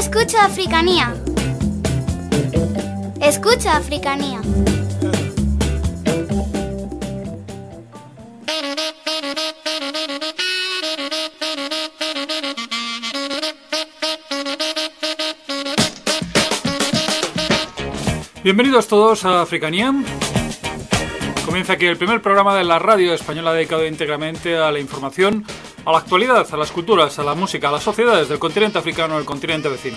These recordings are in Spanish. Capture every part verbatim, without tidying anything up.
escucha Africanía. Escucha Africanía. Bienvenidos todos a Africanía. Comienza aquí el primer programa de la radio española dedicado íntegramente a la información, a la actualidad, a las culturas, a la música, a las sociedades del continente africano y del continente vecino.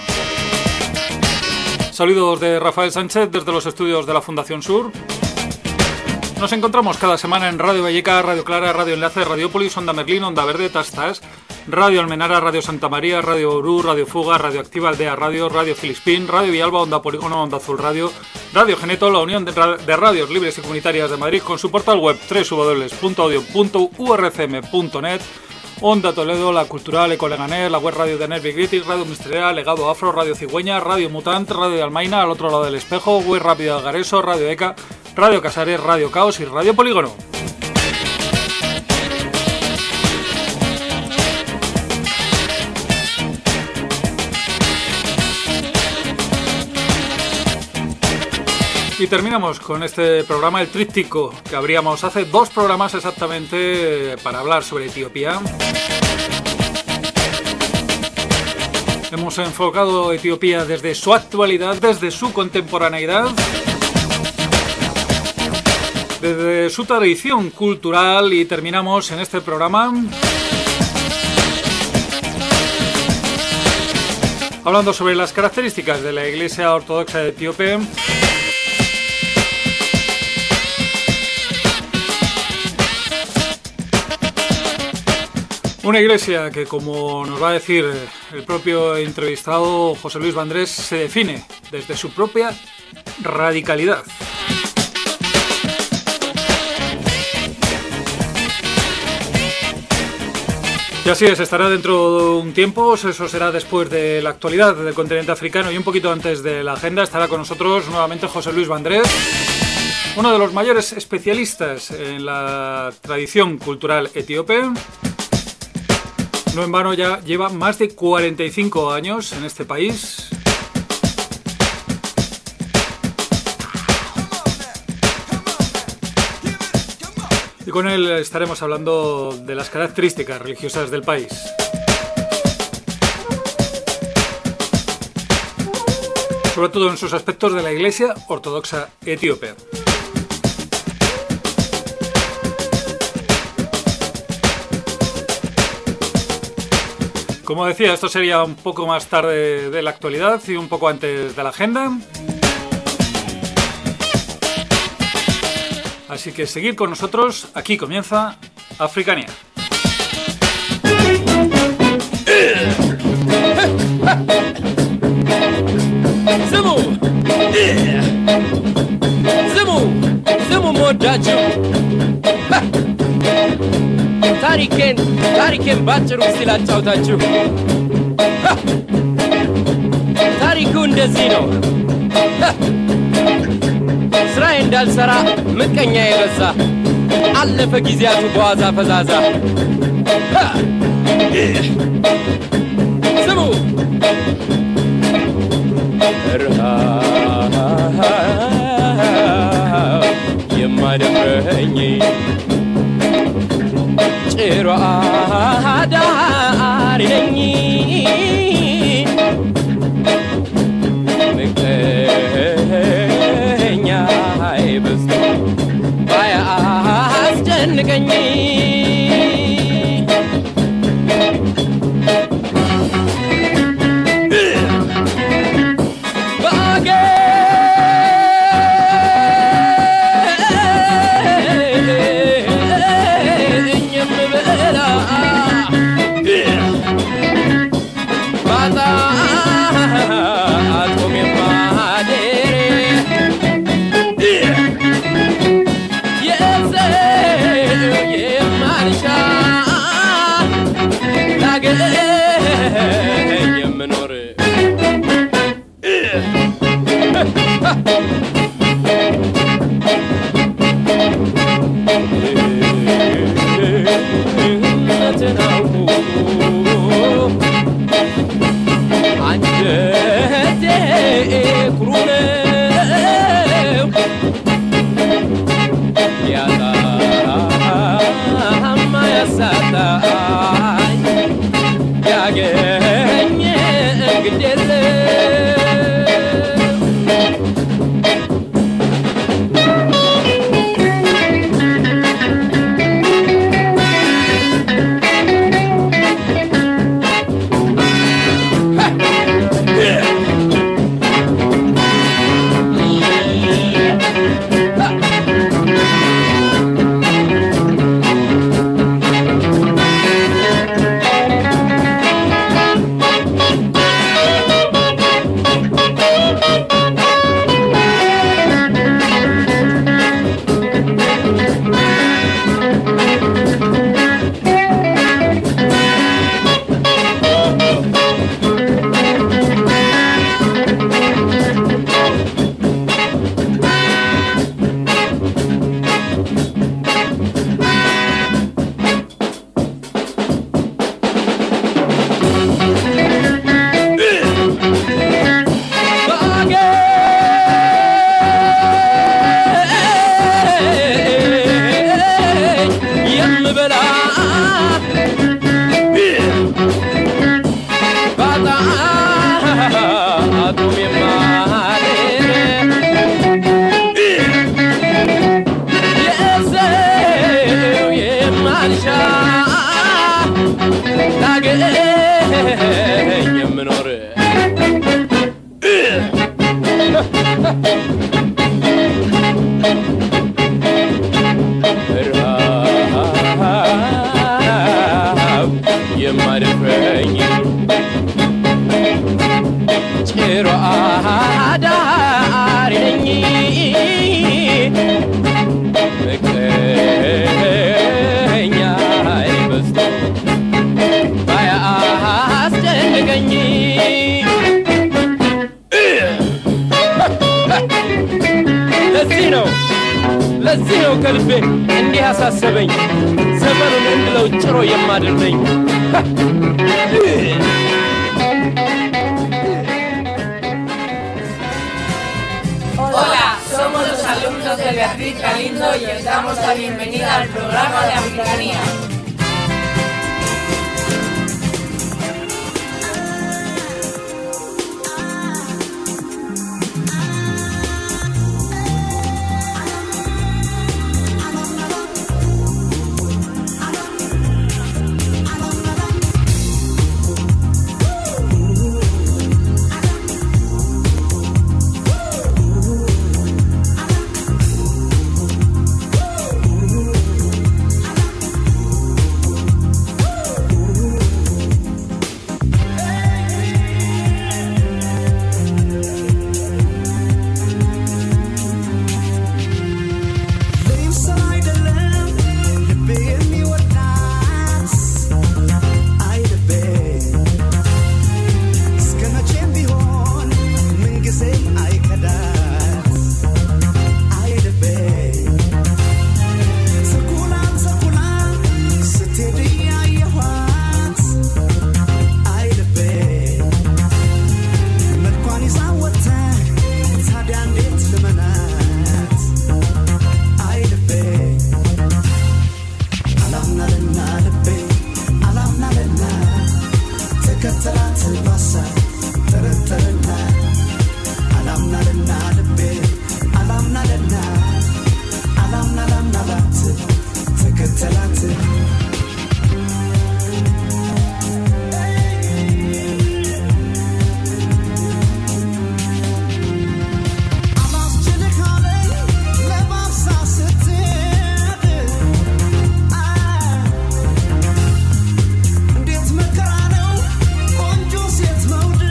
Saludos de Rafael Sánchez desde los estudios de la Fundación Sur. Nos encontramos cada semana en Radio Valleca, Radio Clara, Radio Enlace, Radiopolis, Onda Merlín, Onda Verde, Tastas, Radio Almenara, Radio Santa María, Radio Orú, Radio Fuga, Radio Activa, Aldea Radio, Radio Filispín, Radio Villalba, Onda Polígono, Onda Azul Radio, Radio Geneto, la Unión de, Ra- de Radios Libres y Comunitarias de Madrid con su portal web doble u doble u doble u punto audio punto u r c m punto net, Onda Toledo, La Cultural, Ecoleganés, la web radio de Nervi Critic, Radio Ministerial, Legado Afro, Radio Cigüeña, Radio Mutant, Radio de Almaina, al otro lado del espejo, web rápida Gareso, Radio ECA, Radio Casares, Radio Caos y Radio Polígono. Y terminamos con este programa, el tríptico que abríamos hace dos programas exactamente para hablar sobre Etiopía. Hemos enfocado Etiopía desde su actualidad, desde su contemporaneidad, desde su tradición cultural y terminamos en este programa hablando sobre las características de la Iglesia Ortodoxa Etíope. Una iglesia que, como nos va a decir el propio entrevistado José Luis Vandrés, se define desde su propia radicalidad. Y así es, estará dentro de un tiempo, eso será después de la actualidad del continente africano y un poquito antes de la agenda. Estará con nosotros nuevamente José Luis Vandrés, uno de los mayores especialistas en la tradición cultural etíope. No en vano ya lleva más de cuarenta y cinco años en este país. Y con él estaremos hablando de las características religiosas del país. Sobre todo en sus aspectos de la Iglesia Ortodoxa Etíope. Como decía, esto sería un poco más tarde de la actualidad y un poco antes de la agenda. Así que seguid con nosotros, aquí comienza Africanía. ታሪኬን ታሪኬን ባጭሩ ሲላጫውታችሁ ታሪኩ እንደዚህ ነው። ስራዬ እንዳልሰራ ምቀኛ የበዛ አለፈ ጊዜያቱ በዋዛ ፈዛዛ። ስሙ የማደምረኝ ጭሮ አዳሪ ነኝ ምቀኛ አይበዝ ባያስጨንቀኝ Tonight ያጣኝ ያገኘ ግዴለ ለዚህ ነው ከልቤ እንዲህ አሳሰበኝ ዘመኑን እንድለው ጭሮ የማደርነኝ Hola, somos los alumnos de Beatriz Galindo y os damos la bienvenida al programa de Africanía. Mode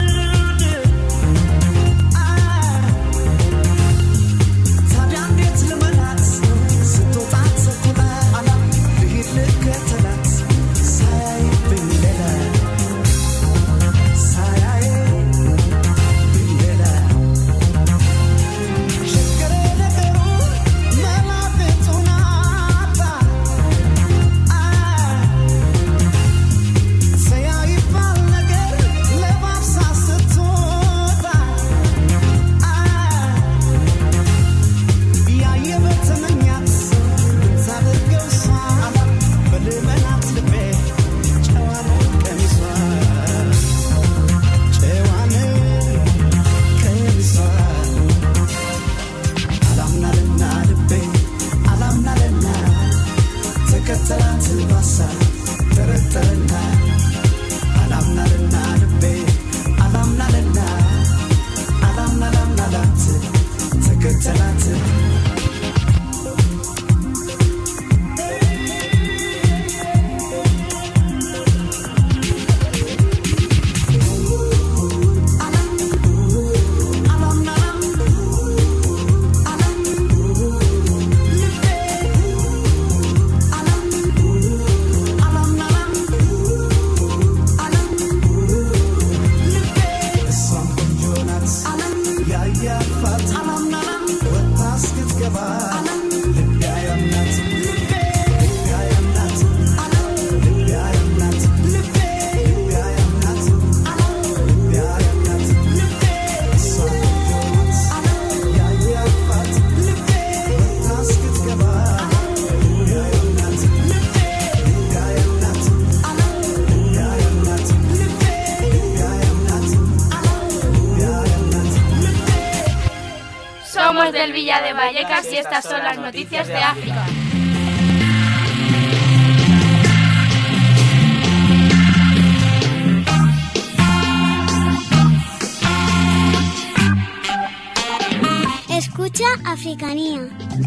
Somos del Villa de Vallecas y estas son las noticias de África. Escucha Africanía.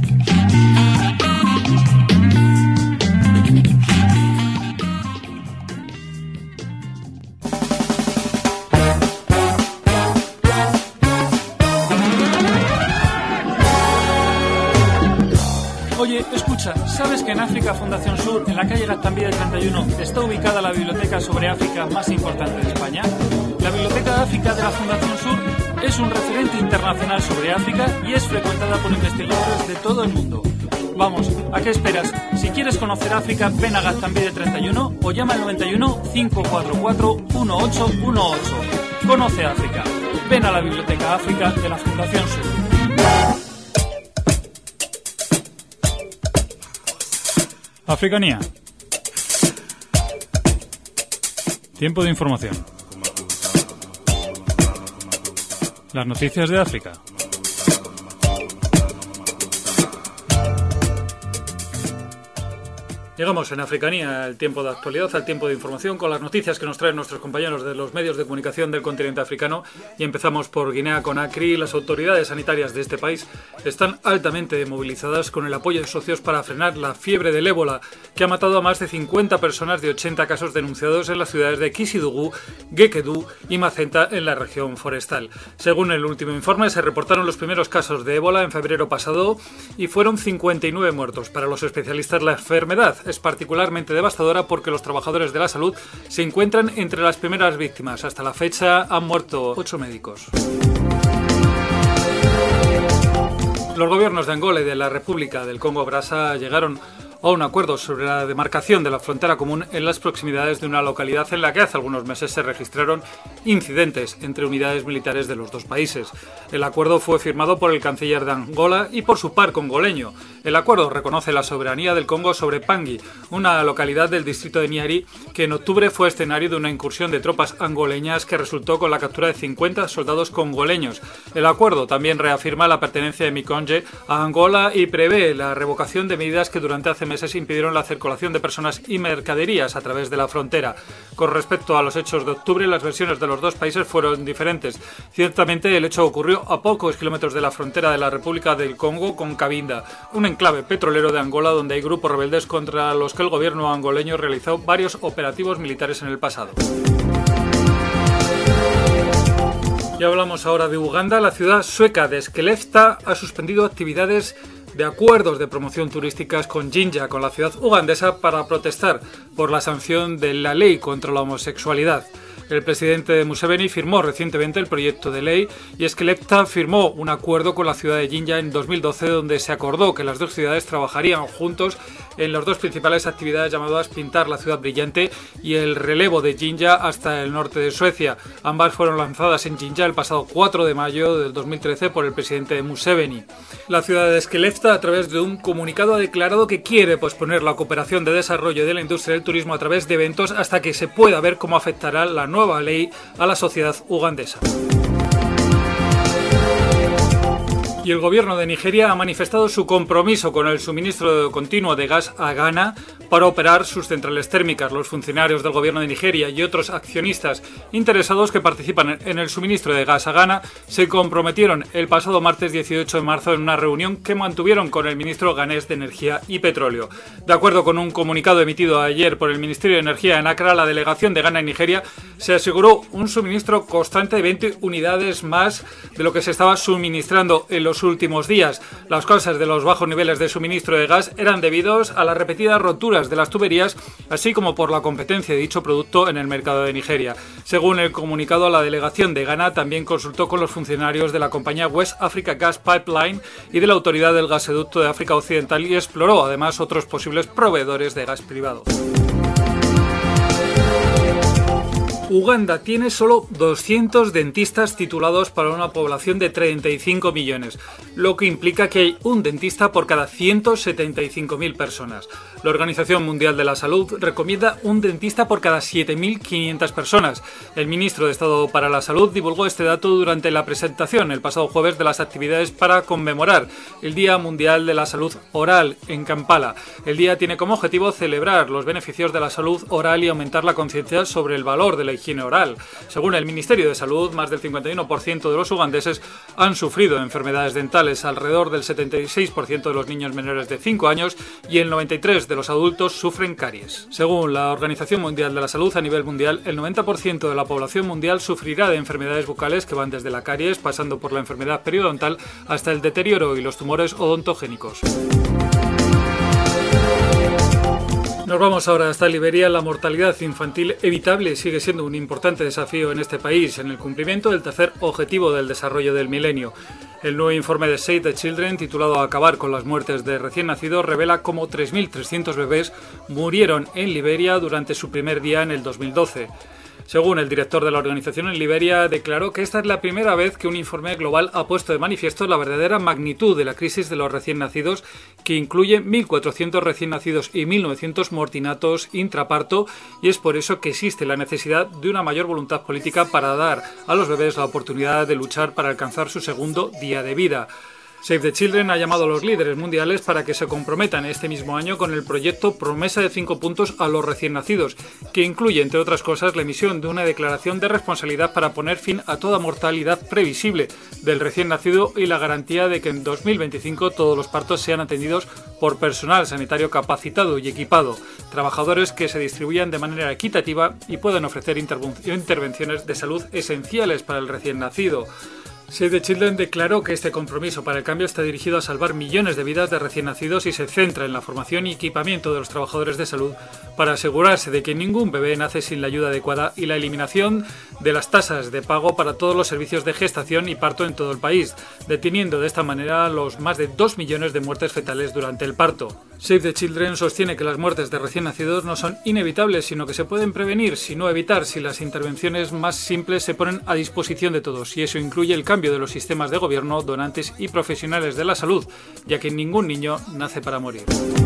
Oye, escucha, ¿sabes que en África Fundación Sur, en la calle Gaztambide treinta y uno, está ubicada la biblioteca sobre África más importante de España? La Biblioteca de África de la Fundación Sur es un referente internacional sobre África y es frecuentada por investigadores de todo el mundo. Vamos, ¿a qué esperas? Si quieres conocer África, ven a Gaztambide treinta y uno o llama al noventa y uno, cinco cuatro cuatro, uno ocho uno ocho. Conoce África. Ven a la Biblioteca África de la Fundación Sur. Africanía. Tiempo de información. Las noticias de África. Llegamos en Africanía al tiempo de actualidad, al tiempo de información, con las noticias que nos traen nuestros compañeros de los medios de comunicación del continente africano. Y empezamos por Guinea-Conakry. Las autoridades sanitarias de este país están altamente movilizadas con el apoyo de socios para frenar la fiebre del ébola, que ha matado a más de cincuenta personas de ochenta casos denunciados en las ciudades de Kissidougou, Gekedou y Macenta en la región forestal. Según el último informe, se reportaron los primeros casos de ébola en febrero pasado y fueron cincuenta y nueve muertos. Para los especialistas, la enfermedad es particularmente devastadora porque los trabajadores de la salud se encuentran entre las primeras víctimas. Hasta la fecha han muerto ocho médicos. Los gobiernos de Angola y de la República del Congo-Brazzaville llegaron a un acuerdo sobre la demarcación de la frontera común en las proximidades de una localidad en la que hace algunos meses se registraron incidentes entre unidades militares de los dos países. El acuerdo fue firmado por el canciller de Angola y por su par congoleño. El acuerdo reconoce la soberanía del Congo sobre Pangui, una localidad del distrito de Niari que en octubre fue escenario de una incursión de tropas angoleñas que resultó con la captura de cincuenta soldados congoleños. El acuerdo también reafirma la pertenencia de Mikonje a Angola y prevé la revocación de medidas que durante hace meses impidieron la circulación de personas y mercaderías a través de la frontera. Con respecto a los hechos de octubre, las versiones de los dos países fueron diferentes. Ciertamente, el hecho ocurrió a pocos kilómetros de la frontera de la República del Congo con Cabinda, un enclave petrolero de Angola donde hay grupos rebeldes contra los que el gobierno angoleño realizó varios operativos militares en el pasado. Y hablamos ahora de Uganda. La ciudad sueca de Skellefteå ha suspendido actividades de acuerdos de promoción turísticas con Jinja, con la ciudad ugandesa, para protestar por la sanción de la ley contra la homosexualidad. El presidente Museveni firmó recientemente el proyecto de ley y Skellefteå firmó un acuerdo con la ciudad de Jinja en dos mil doce donde se acordó que las dos ciudades trabajarían juntos en las dos principales actividades llamadas Pintar la ciudad brillante y el relevo de Jinja hasta el norte de Suecia. Ambas fueron lanzadas en Jinja el pasado cuatro de mayo del dos mil trece por el presidente Museveni. La ciudad de Skellefteå, a través de un comunicado, ha declarado que quiere posponer la cooperación de desarrollo de la industria del turismo a través de eventos hasta que se pueda ver cómo afectará la nueva ley a la sociedad ugandesa. Y el gobierno de Nigeria ha manifestado su compromiso con el suministro continuo de gas a Ghana para operar sus centrales térmicas. Los funcionarios del gobierno de Nigeria y otros accionistas interesados que participan en el suministro de gas a Ghana se comprometieron el pasado martes dieciocho de marzo en una reunión que mantuvieron con el ministro ghanés de Energía y Petróleo. De acuerdo con un comunicado emitido ayer por el Ministerio de Energía en Accra, la delegación de Ghana en Nigeria se aseguró un suministro constante de veinte unidades más de lo que se estaba suministrando en los últimos días. Las causas de los bajos niveles de suministro de gas eran debidos a las repetidas roturas de las tuberías, así como por la competencia de dicho producto en el mercado de Nigeria. Según el comunicado, la delegación de Ghana también consultó con los funcionarios de la compañía West Africa Gas Pipeline y de la Autoridad del Gasoducto de África Occidental y exploró además otros posibles proveedores de gas privado. Uganda tiene solo doscientos dentistas titulados para una población de treinta y cinco millones, lo que implica que hay un dentista por cada ciento setenta y cinco mil personas. La Organización Mundial de la Salud recomienda un dentista por cada siete mil quinientas personas. El ministro de Estado para la Salud divulgó este dato durante la presentación el pasado jueves de las actividades para conmemorar el Día Mundial de la Salud Oral en Kampala. El día tiene como objetivo celebrar los beneficios de la salud oral y aumentar la conciencia sobre el valor de la higiene oral. Según el Ministerio de Salud, más del cincuenta y uno por ciento de los ugandeses han sufrido enfermedades dentales, alrededor del setenta y seis por ciento de los niños menores de cinco años y el noventa y tres por ciento de los adultos sufren caries. Según la Organización Mundial de la Salud, a nivel mundial, el noventa por ciento de la población mundial sufrirá de enfermedades bucales que van desde la caries, pasando por la enfermedad periodontal, hasta el deterioro y los tumores odontogénicos. Nos vamos ahora hasta Liberia. La mortalidad infantil evitable sigue siendo un importante desafío en este país, en el cumplimiento del tercer objetivo del desarrollo del milenio. El nuevo informe de Save the Children, titulado Acabar con las muertes de recién nacidos, revela cómo tres mil trescientos bebés murieron en Liberia durante su primer día en el dos mil doce. Según el director de la organización en Liberia, declaró que esta es la primera vez que un informe global ha puesto de manifiesto la verdadera magnitud de la crisis de los recién nacidos, que incluye mil cuatrocientos recién nacidos y mil novecientos mortinatos intraparto, y es por eso que existe la necesidad de una mayor voluntad política para dar a los bebés la oportunidad de luchar para alcanzar su segundo día de vida. Save the Children ha llamado a los líderes mundiales para que se comprometan este mismo año con el proyecto Promesa de cinco puntos a los recién nacidos, que incluye, entre otras cosas, la emisión de una declaración de responsabilidad para poner fin a toda mortalidad previsible del recién nacido y la garantía de que en dos mil veinticinco todos los partos sean atendidos por personal sanitario capacitado y equipado, trabajadores que se distribuyan de manera equitativa y puedan ofrecer intervenciones de salud esenciales para el recién nacido. Save the Children declaró que este compromiso para el cambio está dirigido a salvar millones de vidas de recién nacidos y se centra en la formación y equipamiento de los trabajadores de salud para asegurarse de que ningún bebé nace sin la ayuda adecuada y la eliminación de las tasas de pago para todos los servicios de gestación y parto en todo el país, deteniendo de esta manera los más de dos millones de muertes fetales durante el parto. Save the Children sostiene que las muertes de recién nacidos no son inevitables, sino que se pueden prevenir, si no evitar, si las intervenciones más simples se ponen a disposición de todos, y eso incluye el cambio de los sistemas de gobierno, donantes y profesionales de la salud, ya que ningún niño nace para morir.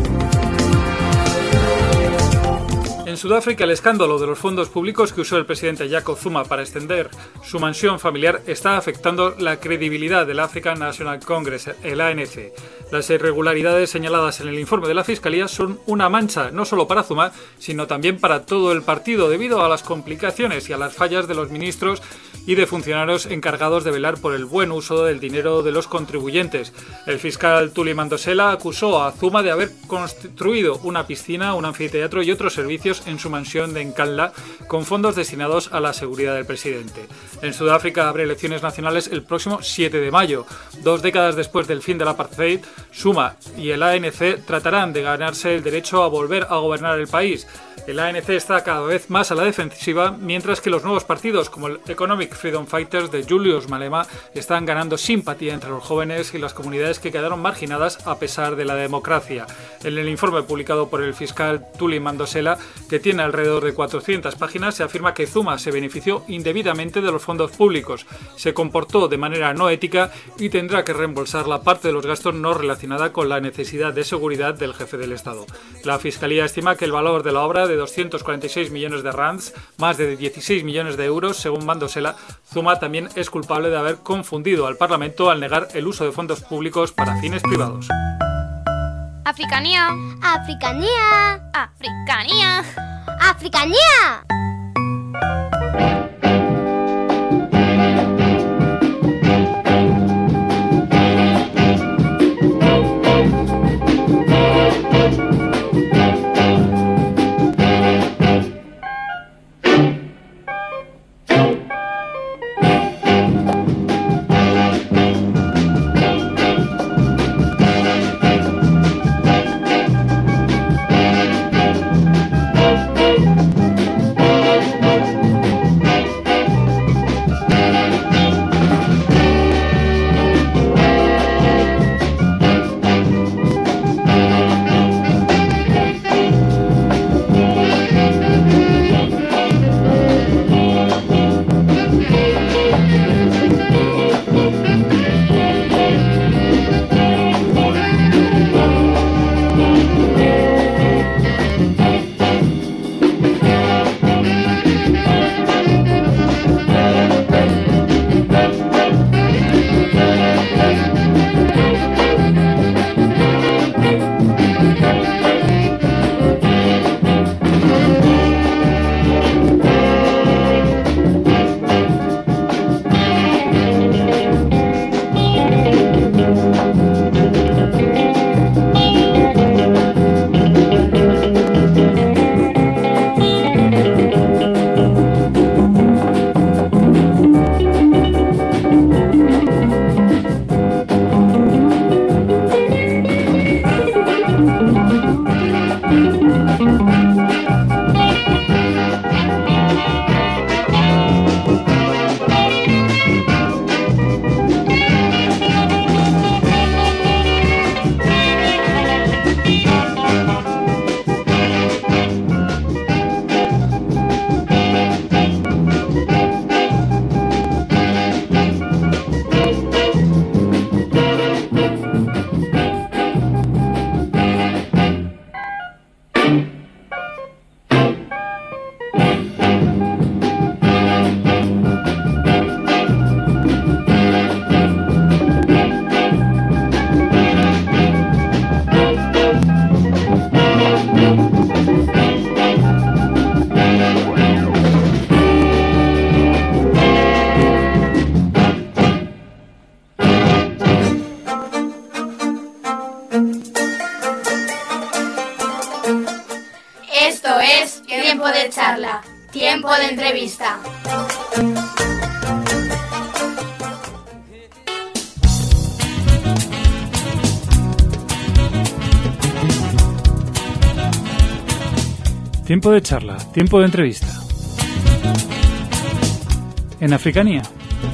En Sudáfrica, el escándalo de los fondos públicos que usó el presidente Jacob Zuma para extender su mansión familiar está afectando la credibilidad del African National Congress, el A N C. Las irregularidades señaladas en el informe de la Fiscalía son una mancha no solo para Zuma, sino también para todo el partido, debido a las complicaciones y a las fallas de los ministros y de funcionarios encargados de velar por el buen uso del dinero de los contribuyentes. El fiscal Tuli Mandosela acusó a Zuma de haber construido una piscina, un anfiteatro y otros servicios en su mansión de Nkandla con fondos destinados a la seguridad del presidente. En Sudáfrica habrá elecciones nacionales el próximo siete de mayo. Dos décadas después del fin del apartheid, Zuma y el A N C tratarán de ganarse el derecho a volver a gobernar el país. El A N C está cada vez más a la defensiva, mientras que los nuevos partidos, como el Economic Freedom Fighters de Julius Malema, están ganando simpatía entre los jóvenes y las comunidades que quedaron marginadas a pesar de la democracia. En el informe publicado por el fiscal Tuli Mandosela, que tiene alrededor de cuatrocientas páginas, se afirma que Zuma se benefició indebidamente de los fondos públicos, se comportó de manera no ética y tendrá que reembolsar la parte de los gastos no relacionada con la necesidad de seguridad del jefe del Estado. La Fiscalía estima que el valor de la obra de doscientos cuarenta y seis millones de rands, más de dieciséis millones de euros, según Mandosela. Zuma también es culpable de haber confundido al Parlamento al negar el uso de fondos públicos para fines privados. Africanía. Africanía. Africanía. Africanía. charla, tiempo de entrevista. Tiempo de charla, tiempo de entrevista. En Africanía.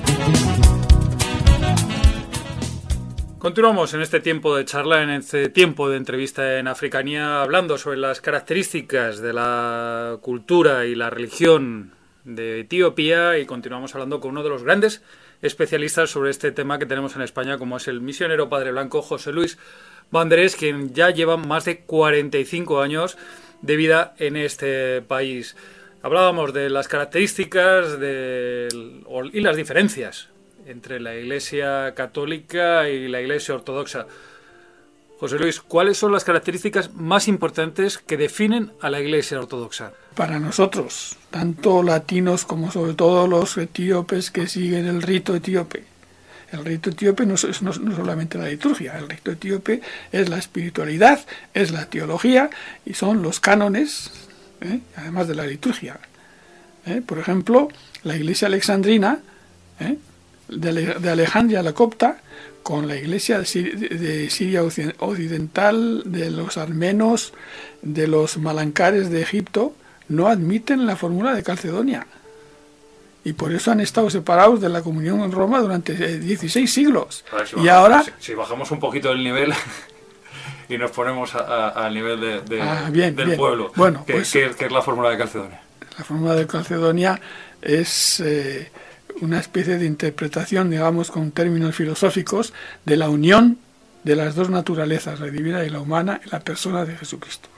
Continuamos en este tiempo de charla, en este tiempo de entrevista en Africanía, hablando sobre las características de la cultura y la religión de Etiopía, y continuamos hablando con uno de los grandes especialistas sobre este tema que tenemos en España, como es el misionero Padre Blanco José Luis Banderes, quien ya lleva más de cuarenta y cinco años de vida en este país. Hablábamos de las características de, y las diferencias entre la Iglesia católica y la Iglesia ortodoxa. José Luis, ¿cuáles son las características más importantes que definen a la Iglesia ortodoxa? Para nosotros, tanto latinos como sobre todo los etíopes que siguen el rito etíope. El rito etíope no es no, no solamente la liturgia, el rito etíope es la espiritualidad, es la teología y son los cánones, ¿eh? además de la liturgia. ¿eh? Por ejemplo, la Iglesia alexandrina, ¿eh? de, de Alejandría la copta, con la Iglesia de Siria occidental, de los armenos, de los malancares de Egipto, no admiten la fórmula de Calcedonia. Y por eso han estado separados de la comunión en Roma durante dieciséis siglos. A ver, si y bajamos, ahora... Si, si bajamos un poquito el nivel y nos ponemos al nivel de, de, ah, bien, del bien. pueblo, bueno, ¿qué, pues, qué, ¿qué es la fórmula de Calcedonia? La fórmula de Calcedonia es eh, una especie de interpretación, digamos, con términos filosóficos, de la unión de las dos naturalezas, la divina y la humana, en la persona de Jesucristo.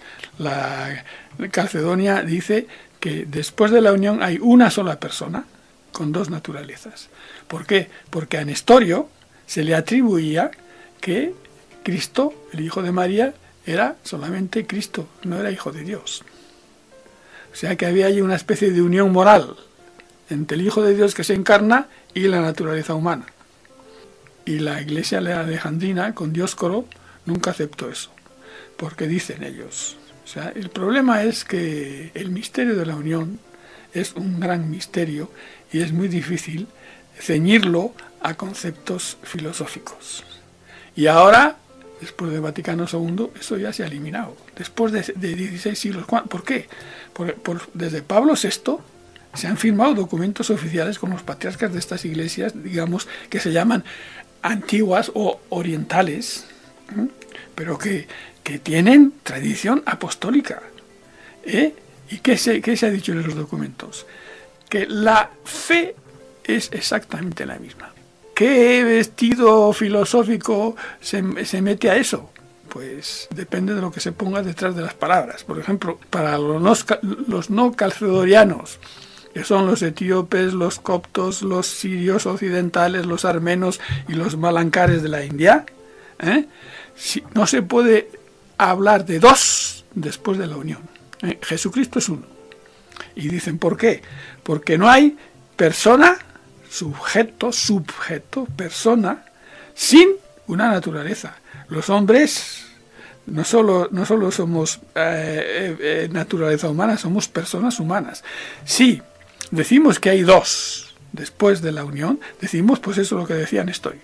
La Calcedonia dice que después de la unión hay una sola persona con dos naturalezas. ¿Por qué? Porque a Nestorio se le atribuía que Cristo, el hijo de María, era solamente Cristo, no era hijo de Dios. O sea que había ahí una especie de unión moral entre el Hijo de Dios que se encarna y la naturaleza humana. Y la Iglesia alejandrina, con Dioscoro, nunca aceptó eso, porque dicen ellos... O sea, el problema es que el misterio de la unión es un gran misterio y es muy difícil ceñirlo a conceptos filosóficos. Y ahora, después de Vaticano segundo, eso ya se ha eliminado. Después de, de dieciséis siglos. ¿Por qué? Por, por, desde Pablo sexto se han firmado documentos oficiales con los patriarcas de estas iglesias, digamos, que se llaman antiguas o orientales, ¿eh? pero que... que tienen tradición apostólica. ¿Eh? ¿Y qué se, qué se ha dicho en los documentos? Que la fe es exactamente la misma. ¿Qué vestido filosófico se, se mete a eso? Pues depende de lo que se ponga detrás de las palabras. Por ejemplo, para los no, los no calcedonianos, que son los etíopes, los coptos, los sirios occidentales, los armenos y los malancares de la India, ¿eh? si, no se puede hablar de dos después de la unión. ¿Eh? Jesucristo es uno. Y dicen, ¿por qué? Porque no hay persona, sujeto, subjeto, persona, sin una naturaleza. Los hombres no solo, no solo somos eh, eh, naturaleza humana, somos personas humanas. Si decimos que hay dos después de la unión, decimos pues eso es lo que decía Nestorio.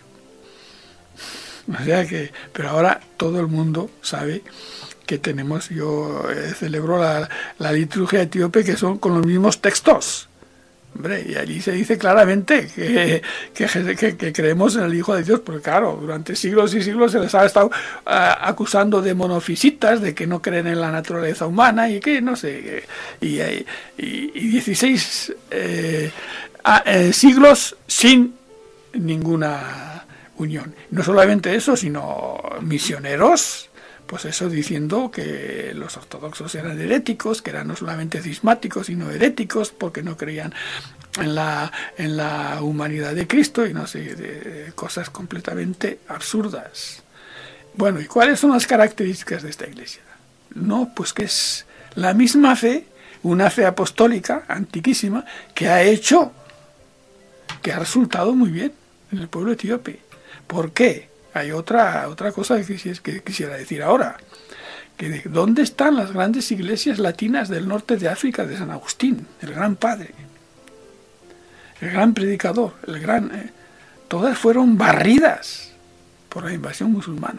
O sea que, pero ahora todo el mundo sabe que tenemos, yo eh, celebro la, la liturgia etíope, que son con los mismos textos. Hombre, y allí se dice claramente que, que, que, que creemos en el Hijo de Dios, porque claro, durante siglos y siglos se les ha estado uh, acusando de monofisitas, de que no creen en la naturaleza humana y que no sé, y, y, y dieciséis eh, eh, siglos sin ninguna unión. No solamente eso, sino misioneros, pues eso diciendo que los ortodoxos eran heréticos, que eran no solamente cismáticos, sino heréticos, porque no creían en la, en la humanidad de Cristo y no sé, de cosas completamente absurdas. Bueno, ¿y cuáles son las características de esta iglesia? No, pues que es la misma fe, una fe apostólica, antiquísima, que ha hecho, que ha resultado muy bien en el pueblo etíope. ¿Por qué? Hay otra, otra cosa que quisiera decir ahora, que de, ¿dónde están las grandes iglesias latinas del norte de África de San Agustín, el gran padre, el gran predicador, el gran... Eh, todas fueron barridas por la invasión musulmana.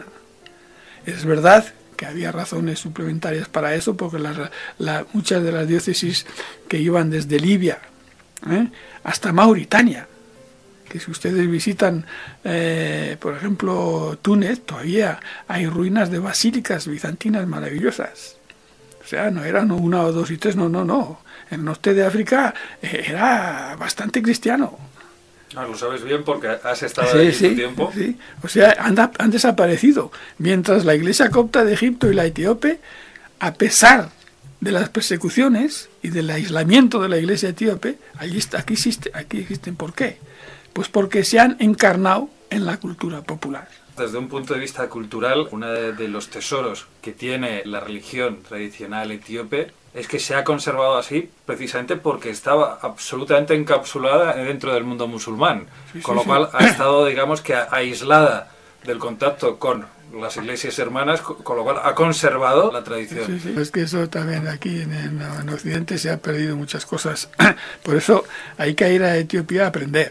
Es verdad que había razones suplementarias para eso, porque la, la, muchas de las diócesis que iban desde Libia ¿eh? hasta Mauritania, que si ustedes visitan, eh, por ejemplo, Túnez, todavía hay ruinas de basílicas bizantinas maravillosas. O sea, no eran una o dos y tres, no, no, no. El norte de África eh, era bastante cristiano. Ah, lo sabes bien porque has estado sí, ahí sí, un tiempo. Sí. O sea, han, han desaparecido. Mientras la iglesia copta de Egipto y la etíope, a pesar de las persecuciones y del aislamiento de la iglesia etíope, allí está, aquí, existe, aquí existen. ¿Por qué? Pues porque se han encarnado en la cultura popular. Desde un punto de vista cultural, uno de, de los tesoros que tiene la religión tradicional etíope es que se ha conservado así precisamente porque estaba absolutamente encapsulada dentro del mundo musulmán, sí, con sí, lo sí. cual ha estado, digamos, que aislada del contacto con las iglesias hermanas, con lo cual ha conservado la tradición. Sí, sí. Es que eso también aquí en, en, en Occidente se ha perdido muchas cosas. Por eso hay que ir a Etiopía a aprender.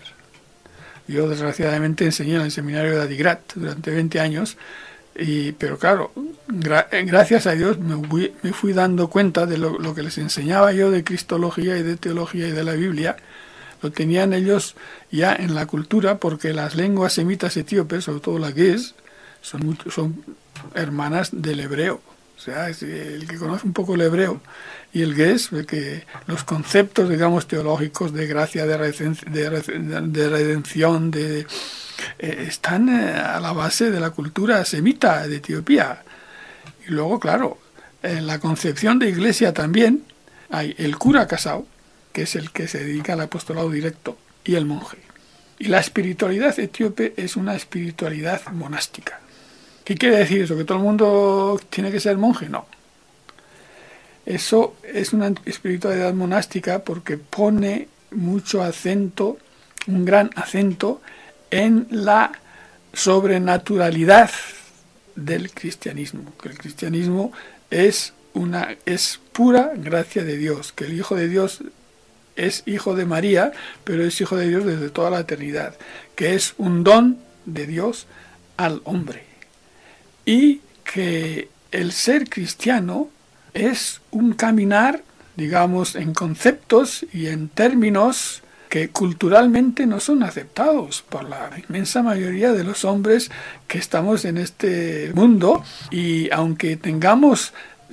Yo desgraciadamente enseñé en el seminario de Adigrat durante veinte años, y, pero claro, gra gracias a Dios me fui, me fui dando cuenta de lo, lo que les enseñaba yo de cristología y de teología y de la Biblia, lo tenían ellos ya en la cultura, porque las lenguas semitas etíopes, sobre todo la ge'ez, son, mucho, son hermanas del hebreo. O sea, el que conoce un poco el hebreo y el ge'ez, que los conceptos, digamos, teológicos de gracia, de redención, de, de, redención, de, eh, están eh, a la base de la cultura semita de Etiopía. Y luego, claro, en la concepción de iglesia también hay el cura casado, que es el que se dedica al apostolado directo, y el monje. Y la espiritualidad etíope es una espiritualidad monástica. ¿Qué quiere decir eso? ¿Que todo el mundo tiene que ser monje? No. Eso es una espiritualidad monástica porque pone mucho acento, un gran acento, en la sobrenaturalidad del cristianismo. Que el cristianismo es, una, es pura gracia de Dios, que el Hijo de Dios es hijo de María, pero es hijo de Dios desde toda la eternidad, que es un don de Dios al hombre. Y que el ser cristiano es un caminar, digamos, en conceptos y en términos que culturalmente no son aceptados por la inmensa mayoría de los hombres que estamos en este mundo, y aunque tengamos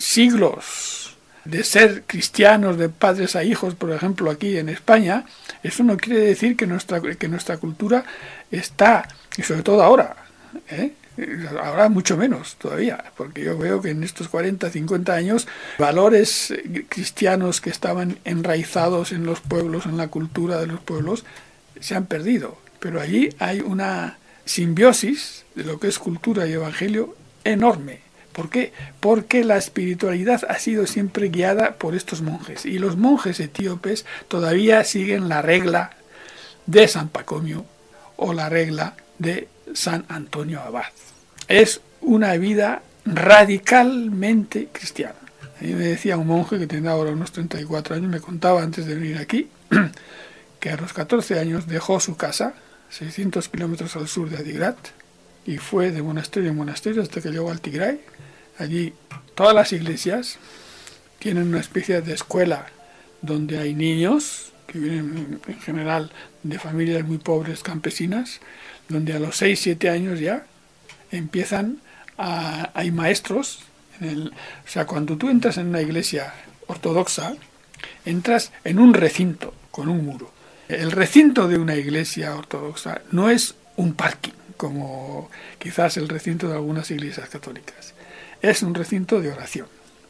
siglos de ser cristianos de padres a hijos, por ejemplo aquí en España, eso no quiere decir que nuestra, que nuestra cultura está, y sobre todo ahora, ¿eh? ahora mucho menos todavía, porque yo veo que en estos cuarenta, cincuenta años valores cristianos que estaban enraizados en los pueblos, en la cultura de los pueblos, se han perdido. Pero allí hay una simbiosis de lo que es cultura y evangelio enorme. ¿Por qué? Porque la espiritualidad ha sido siempre guiada por estos monjes, y los monjes etíopes todavía siguen la regla de San Pacomio o la regla de San Antonio Abad. Es una vida radicalmente cristiana. A mí me decía un monje que tenía ahora unos treinta y cuatro años, me contaba antes de venir aquí, que a los catorce años dejó su casa, seiscientos kilómetros al sur de Adigrat, y fue de monasterio en monasterio hasta que llegó al Tigray. Allí todas las iglesias tienen una especie de escuela donde hay niños que vienen en general de familias muy pobres campesinas, donde a los seis, siete años ya empiezan a... hay maestros. En el, o sea, cuando tú entras en una iglesia ortodoxa, entras en un recinto con un muro. El recinto de una iglesia ortodoxa no es un parking, como quizás el recinto de algunas iglesias católicas. Es un recinto de oración.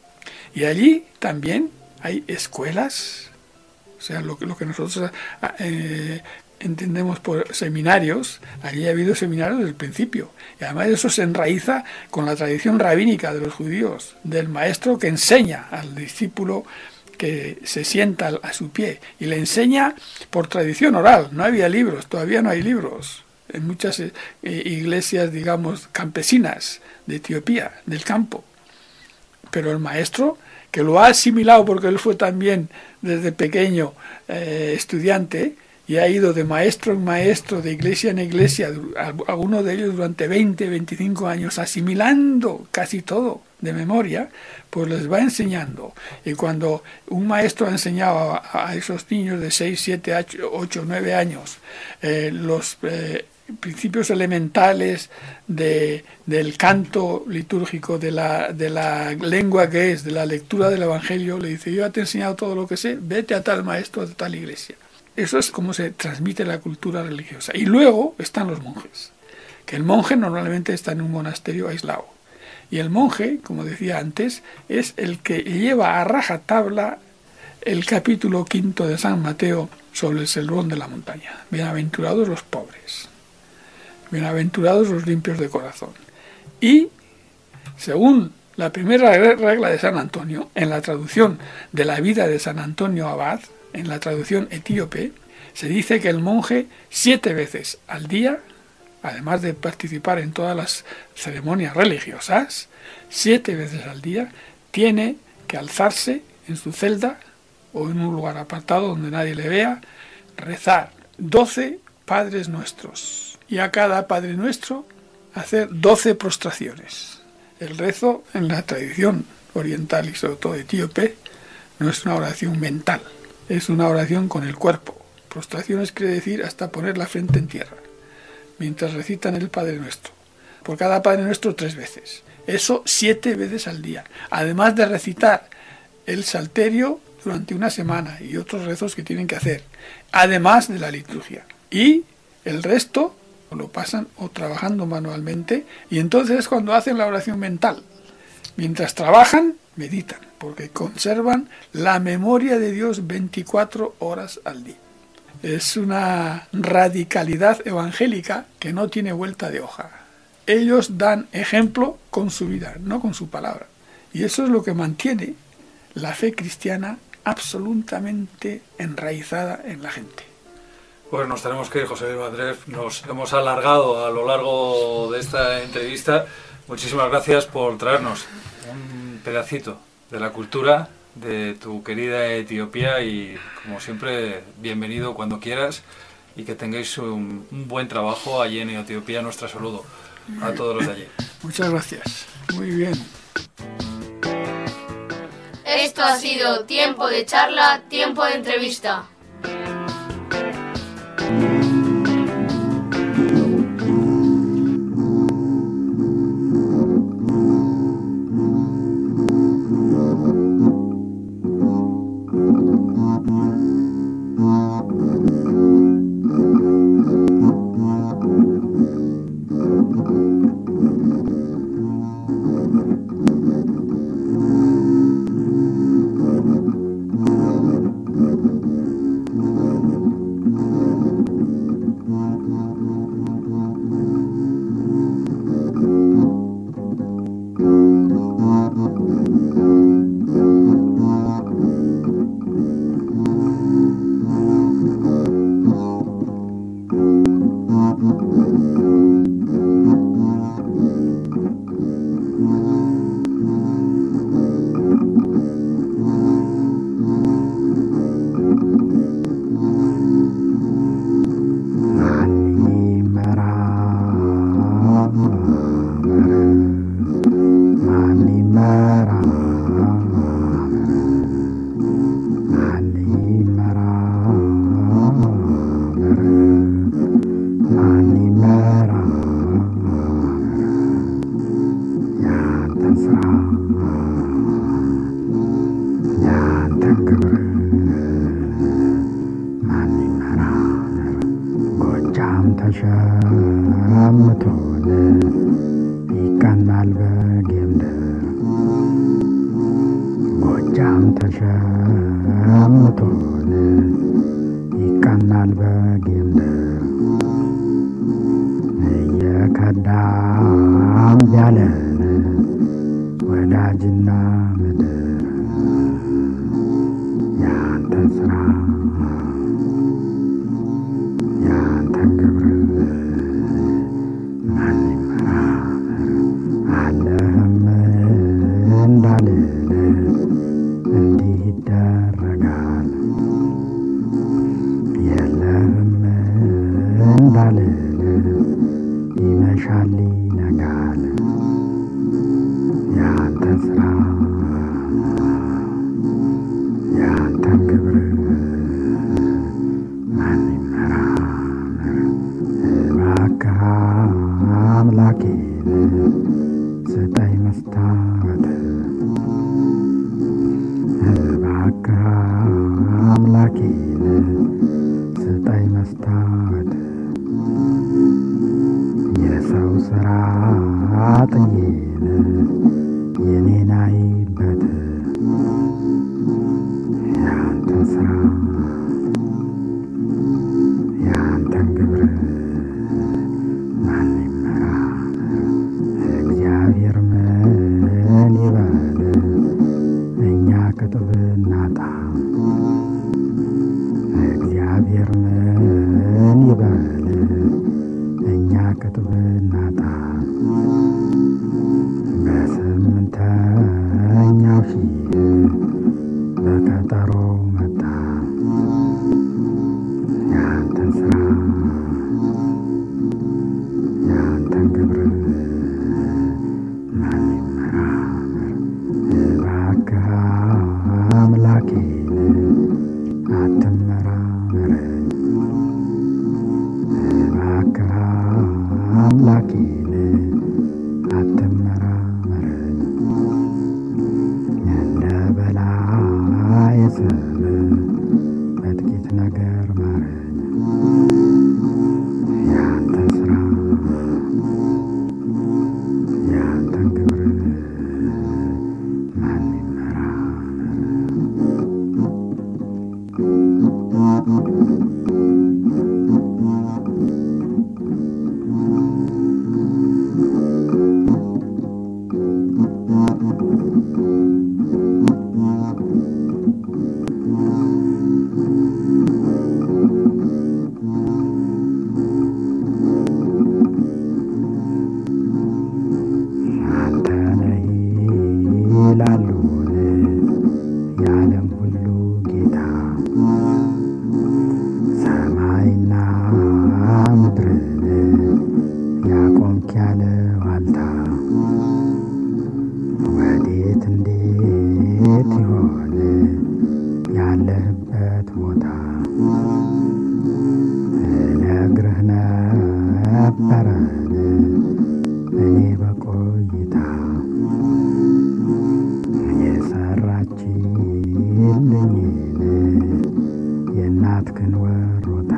Y allí también hay escuelas, o sea, lo, lo que nosotros eh, entendemos por seminarios. Allí ha habido seminarios desde el principio. Y además eso se enraiza con la tradición rabínica de los judíos, del maestro que enseña al discípulo, que se sienta a su pie y le enseña por tradición oral. No había libros, todavía no hay libros. En muchas eh, iglesias, digamos, campesinas de Etiopía, del campo. Pero el maestro, que lo ha asimilado porque él fue también desde pequeño eh, estudiante y ha ido de maestro en maestro, de iglesia en iglesia, algunos de ellos durante veinte, veinticinco años, asimilando casi todo de memoria, pues les va enseñando. Y cuando un maestro ha enseñado a, a esos niños de seis, siete, ocho, nueve años eh, los eh, principios elementales de, del canto litúrgico, de la, de la lengua que es, de la lectura del Evangelio, le dice: yo ya te he enseñado todo lo que sé, vete a tal maestro de tal iglesia. Eso es como se transmite la cultura religiosa. Y luego están los monjes, que el monje normalmente está en un monasterio aislado. Y el monje, como decía antes, es el que lleva a rajatabla el capítulo quinto de San Mateo sobre el sermón de la montaña. Bienaventurados los pobres, bienaventurados los limpios de corazón. Y, según la primera regla de San Antonio, en la traducción de la vida de San Antonio Abad, en la traducción etíope, se dice que el monje siete veces al día, además de participar en todas las ceremonias religiosas, siete veces al día, tiene que alzarse en su celda o en un lugar apartado donde nadie le vea, rezar doce Padres Nuestros y a cada Padre Nuestro hacer doce prostraciones. El rezo, en la tradición oriental y sobre todo etíope, no es una oración mental, es una oración con el cuerpo. Prostraciones quiere decir hasta poner la frente en tierra, mientras recitan el Padre Nuestro. Por cada Padre Nuestro tres veces. Eso siete veces al día. Además de recitar el Salterio durante una semana y otros rezos que tienen que hacer. Además de la liturgia. Y el resto lo pasan o trabajando manualmente. Y entonces es cuando hacen la oración mental. Mientras trabajan, meditan. Porque conservan la memoria de Dios veinticuatro horas al día. Es una radicalidad evangélica que no tiene vuelta de hoja. Ellos dan ejemplo con su vida, no con su palabra. Y eso es lo que mantiene la fe cristiana absolutamente enraizada en la gente. Pues nos tenemos que ir, José Luis Madref. Nos hemos alargado a lo largo de esta entrevista. Muchísimas gracias por traernos un pedacito de la cultura de tu querida Etiopía y, como siempre, bienvenido cuando quieras y que tengáis un, un buen trabajo allí en Etiopía. Nuestro saludo a todos los de allí. Muchas gracias. Muy bien. Esto ha sido Tiempo de Charla, Tiempo de Entrevista. Dale. ስጠኝ መስታወት የሰው ስራ ጥዬን የኔን አይበት ያንተን ስራ ያንተን ግብር ማን ይመራመር? እግዚአብሔር ምን ይበል እኛ ቅጥብ እናጣ? እግዚአብሔር ምን ይበል እኛ ቅጥብ እናጣ? በስምንተኛው ሺህ በቀጠሮ መጣ ያንተን ስራ ያንተን ግብር ማን ይመራመር? እባክህ አምላኬን አትመራመረኝ። እባክህ አምላኬን አትመራመረኝ። እንደ በላይ ስም በጥቂት ነገር ማረኝ። ያንተን ስራ ያንተን ግብር ማን ይመራመር? አንተ ነህ ይላሉን የዓለም ሁሉ ጌታ ሰማይና ምድርን ያቆምክ ያለ ዋልታ ወዴት እንዴት ይሆን ያለህበት ቦታ? እነግርህ ነበረን እኔ በቆይታ የሰራችልኝን የእናትክን ወሮታ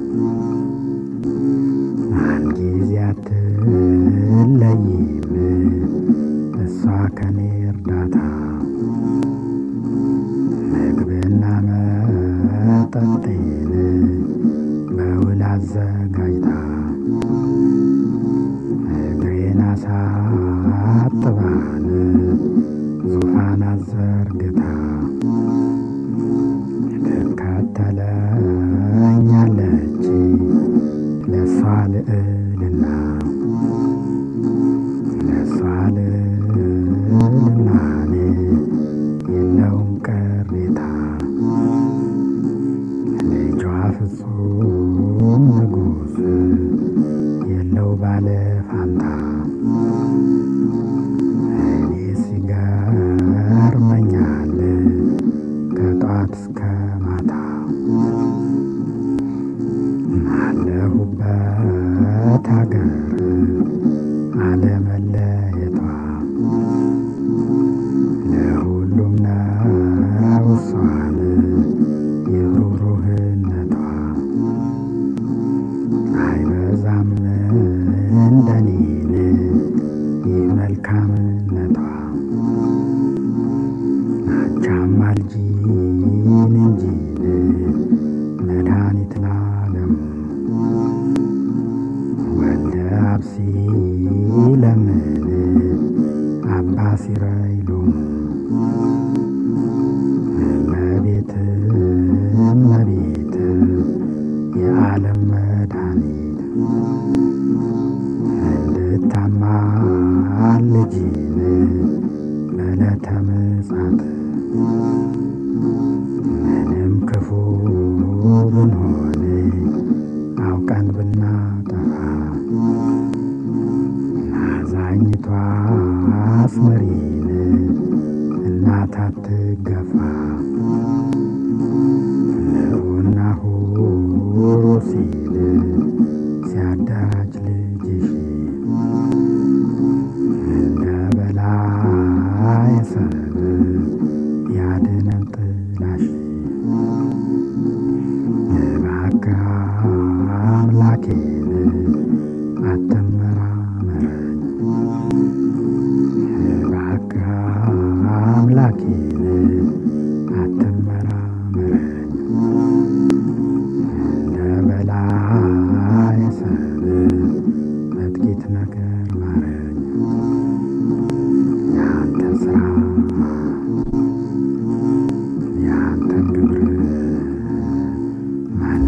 አንድ ጊዜ አትለይም እሷ ከኔ እርዳታ ምግብና መጠጤን በውል አዘጋጅታ እግሬን አሳጥባን ዙፋን አዘርግታ ትከተለኛለች ለሷ ልዕልና ለሷ ልዕልናን የለውም ቅሬታ ልጇ ፍጹም ንጉሥ የለው ባለ ፋንታ እኔ ሲገርመኛል ከጧት እስከ ማታ አለሁበት አገር አለመለየቷ ለሁሉም ነው እሷን የሩህሩህነቷ አይበዛም እንደኔን ይህ መልካምነቷ አቻማልጂን እንጂን መድኃኒት ላለም ወልደ አብሲ ለምን አባ ሲረይሉም እመቤት እመቤት የዓለም መድኃኒት እንድታማልጂን በዕለተ ምጽአት ምንም ክፉ ብንሆን አውቀን ብናጠፋ አዛኝቷ አስመሪን እናት አትገፋ ልዑናሁ ሲል ሲያደራጅ ልጅሽ እንደ በላይ ሰብ ያድነን ጥላሽ እባክህ አምላኬን አትመራመረኝ እባክህ አምላኬን አትመራመረኝ እንደ በላይ ሰብ በጥቂት ነገር ማረኝ ያንተ ስራ ያንተን ግብር ማን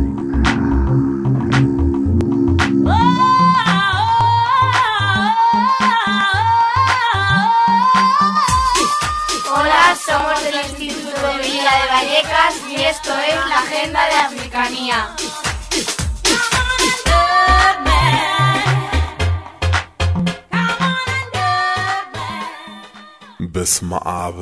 Hola, somos del Instituto de Vida de Vallecas y esto es la Agenda de Africanía. በስመ አብ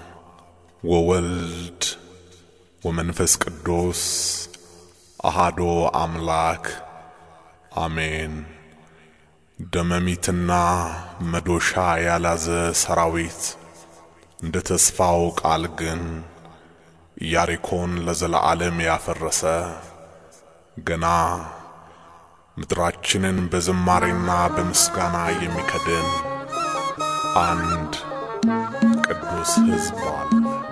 ወወልድ ወመንፈስ ቅዱስ አሐዱ አምላክ አሜን። ደመሚትና መዶሻ ያላዘ ሰራዊት እንደ ተስፋው ቃል ግን ኢያሪኮን ለዘላለም ያፈረሰ ገና ምድራችንን በዝማሬና በምስጋና የሚከድን አንድ ቅዱስ ሕዝብ አለ።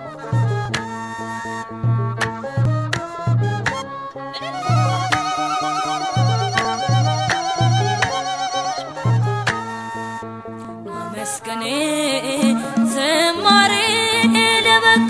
መስከኔ ዝማሬ ለበጎ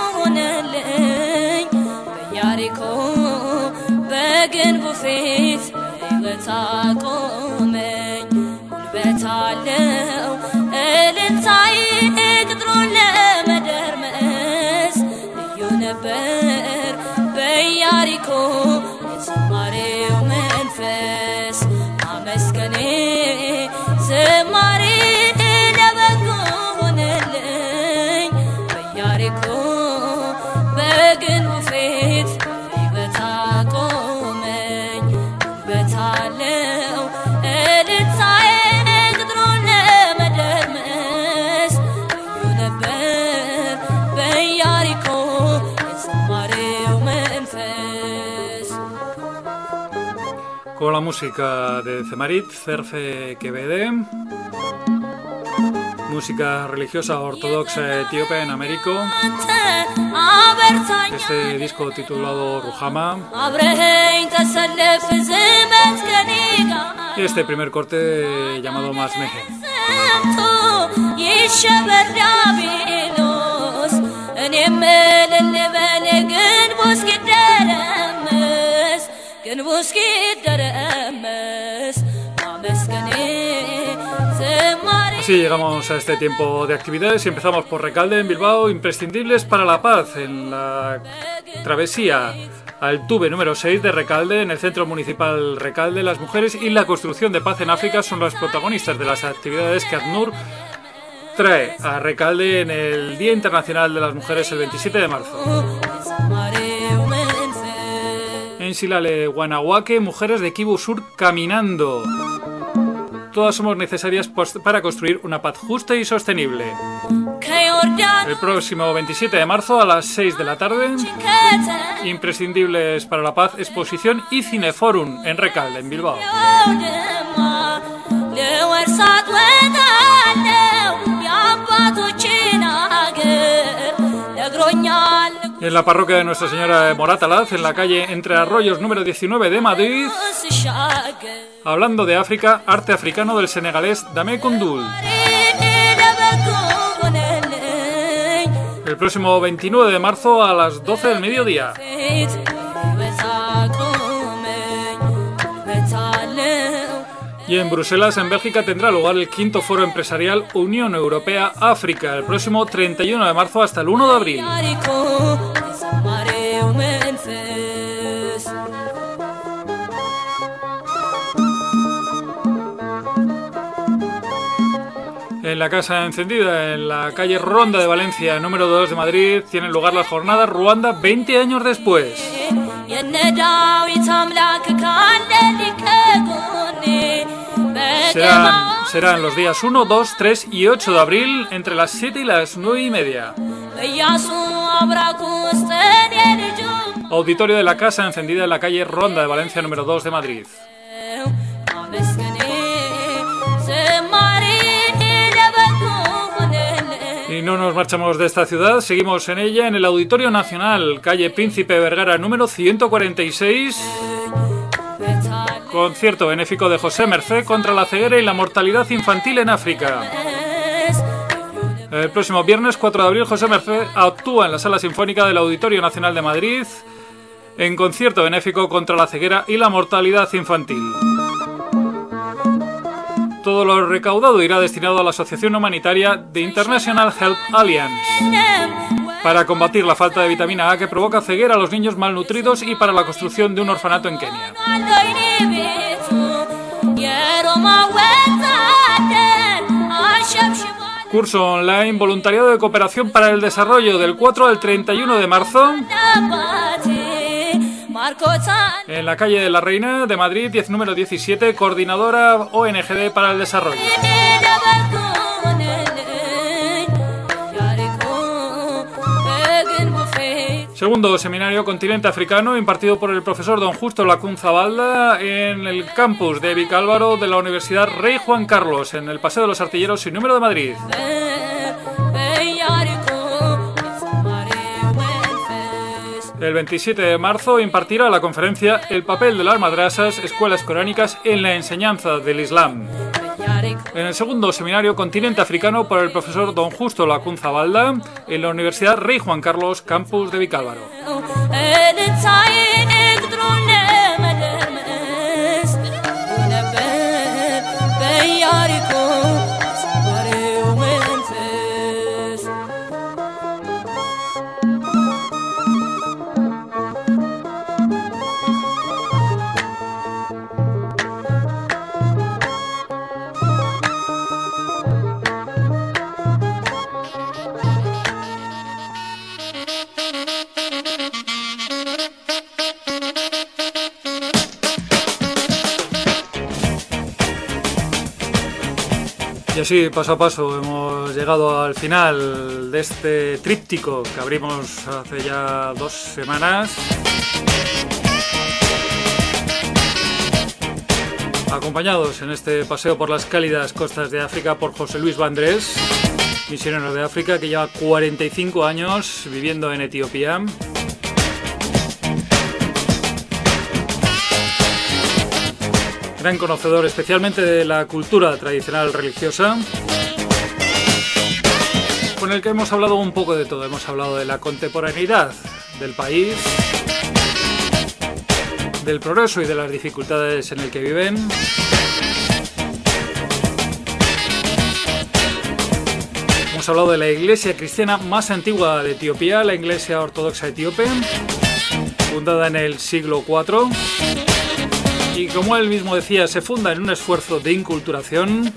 ሆነልኝ በኢያሪኮ በግንቡ ፊት በሕይወት አቆመኝ ጉልበት አለው እልልታዬ ቅጥሩን ለመደርመስ ልዩ ነበር በኢያሪኮ የዝማሬው መንፈስ ማመስገኔ ዝማሬ ለበጎ ሆነልኝ በኢያሪኮ በግንቡ ፊት በሕይወት አቆመኝ ጉልበት አለው እልልታዬ ቅጥሩን ለመደርመስ ልዩ ነበር በኢያሪኮ የዝማሬው መንፈስ። Con la música de Zemarit, Cerce Quevede, música religiosa ortodoxa etíope en Américo. Este disco titulado Ruhama. Y este primer corte llamado Masmeje. Así llegamos a este tiempo de actividades y empezamos por Recalde en Bilbao, imprescindibles para la paz en la travesía al Tube número seis de Recalde, en el Centro Municipal Recalde. Las mujeres y la construcción de paz en África son las protagonistas de las actividades que ACNUR trae a Recalde en el Día Internacional de las Mujeres el veintisiete de marzo. En Silale, Guanahuaque, mujeres de Kivu Sur caminando. Todas somos necesarias para construir una paz justa y sostenible. El próximo veintisiete de marzo a las seis de la tarde, imprescindibles para la paz, exposición y cineforum en Recalde, en Bilbao. En la parroquia de Nuestra Señora de Moratalaz, en la calle Entre Arroyos número diecinueve de Madrid, hablando de África, arte africano del senegalés Dame Kundul. El próximo veintinueve de marzo a las doce del mediodía. Y en Bruselas, en Bélgica, tendrá lugar el quinto foro empresarial Unión Europea-África, el próximo treinta y uno de marzo hasta el uno de abril. En la Casa Encendida, en la calle Ronda de Valencia, número dos de Madrid, tienen lugar las jornadas Ruanda veinte años después. Serán serán los días uno, dos, tres y ocho de abril entre las siete y las nueve y media. Auditorio de la Casa Encendida en la calle Ronda de Valencia número dos de Madrid. Y no nos marchamos de esta ciudad, seguimos en ella en el Auditorio Nacional, calle Príncipe Vergara número ciento cuarenta y seis. Concierto benéfico de José Mercé contra la ceguera y la mortalidad infantil en África. El próximo viernes cuatro de abril José Mercé actúa en la Sala Sinfónica del Auditorio Nacional de Madrid en concierto benéfico contra la ceguera y la mortalidad infantil. Todo lo recaudado irá destinado a la asociación humanitaria The International Help Alliance para combatir la falta de vitamina A que provoca ceguera a los niños malnutridos y para la construcción de un orfanato en Kenia. Curso online Voluntariado de Cooperación para el Desarrollo del cuatro al treinta y uno de marzo en la calle de la Reina de Madrid, diez número diecisiete, coordinadora O N G D para el Desarrollo. Segundo seminario Continente Africano impartido por el profesor don Justo Lacunza Balda en el campus de Vicálvaro de la Universidad Rey Juan Carlos en el Paseo de los Artilleros sin número de Madrid. El veintisiete de marzo impartirá la conferencia El papel de las madrasas, escuelas coránicas en la enseñanza del Islam. En el segundo seminario Continente Africano por el profesor don Justo Lacunza Balda en la Universidad Rey Juan Carlos, campus de Vicálvaro. Y así, paso a paso, hemos llegado al final de este tríptico que abrimos hace ya dos semanas. Acompañados en este paseo por las cálidas costas de África por José Luis Vandrés, misionero de África que lleva cuarenta y cinco años viviendo en Etiopía. Gran conocedor especialmente de la cultura tradicional religiosa, con el que hemos hablado un poco de todo. Hemos hablado de la contemporaneidad del país, del progreso y de las dificultades en el que viven. Hemos hablado de la iglesia cristiana más antigua de Etiopía, la Iglesia Ortodoxa Etíope, fundada en el siglo cuatro. Y como él mismo decía, se funda en un esfuerzo de inculturación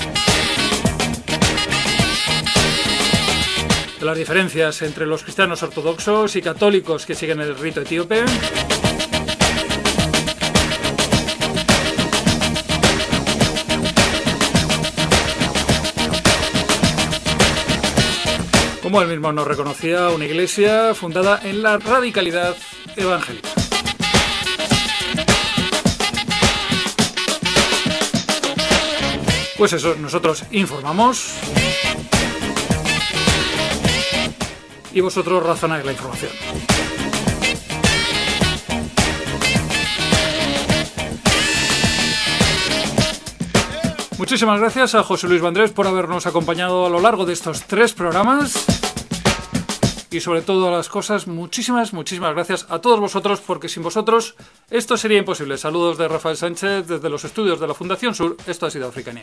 de las diferencias entre los cristianos ortodoxos y católicos que siguen el rito etíope. Como él mismo nos reconocía, una iglesia fundada en la radicalidad evangélica. Pues eso, nosotros informamos y vosotros razonáis la información. Muchísimas gracias a José Luis Vandrés por habernos acompañado a lo largo de estos tres programas. Y sobre todas las cosas, muchísimas, muchísimas gracias a todos vosotros, porque sin vosotros esto sería imposible. Saludos de Rafael Sánchez desde los estudios de la Fundación Sur. Esto ha sido Africanía.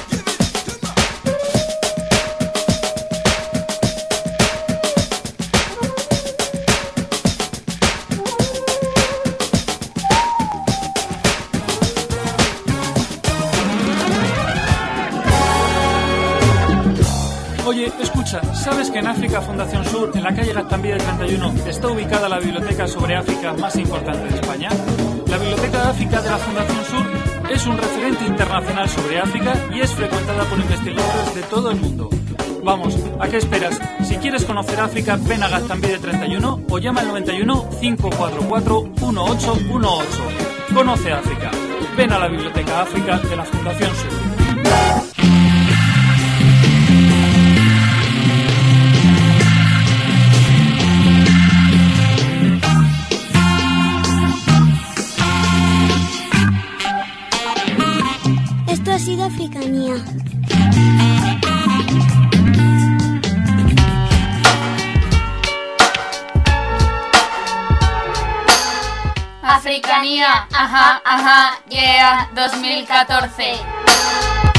Oye, escucha, ¿sabes que en África Fundación Sur, en la calle Gaztambide treinta y uno, está ubicada la biblioteca sobre África más importante de España? La Biblioteca de África de la Fundación Sur Es un referente internacional sobre África y es frecuentada por investigadores de todo el mundo. Vamos, ¿a qué esperas? Si quieres conocer África, ven a Gaztambide treinta y uno o llama al noventa y uno, cinco cuatro cuatro, uno ocho uno ocho. Conoce África. Ven a la Biblioteca África de la Fundación Sur. Esto ha sido Africanía. Africanía, ajá, ajá, yeah, dos mil catorce.